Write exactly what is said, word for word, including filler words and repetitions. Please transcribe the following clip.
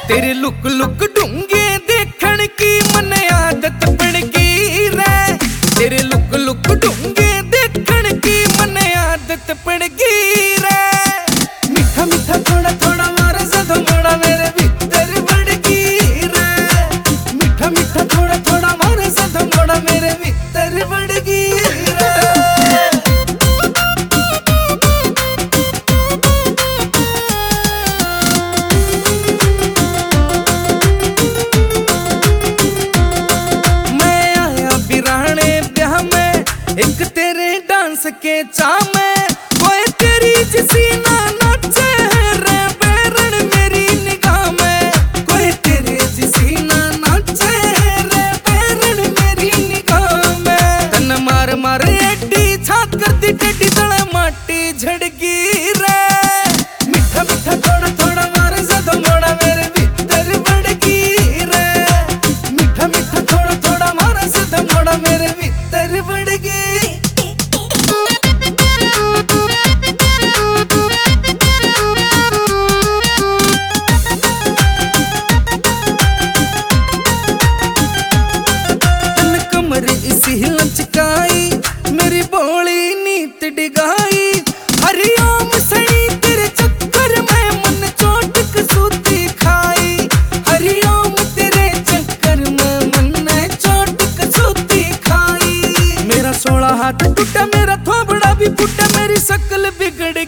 तेरे look look ढूंगे देखण की मन आदत पड़ गई रे। तेरे लुक लुक ढूंगे देखण की मन आदत पड़ गई रे। मीठा मीठा थोड़ा थोड़ा मारे सदो मोड़ा मेरे भीतर बढ़ गई रे। मीठा मीठा थोड़ा थोड़ा मारे सदो मोड़ा मेरे भीतर बढ़ गई रे। एक तेरे डांस के चामे कोई तेरी जिसी ना नाचे रे बैरण मेरी निगाह में। कोई तेरे जिसी ना नाचे रे बैरण मेरी निगाह में। तन मार मार एडी छात करती टेडी तले माटी झड़गी रे। मीठा मीठा थोड़ा थोड़ा मारे सदो मोड़ा मेरे भीतर बढ़गी रे। मीठा मीठा थोड़ा थोड़ा मारे सदो मोड़ा मेरे भीतर बढ़गी। लचकाई मेरी बोली नीत डिगाई। हरिओम सड़ी तेरे चक्कर में मन चोट कसूती खाई। हरिओम तेरे चक्कर में मन चोट कसूती खाई। मेरा सोलह हाथ टूटा मेरा थोबड़ा भी फूटा मेरी शक्ल बिगड़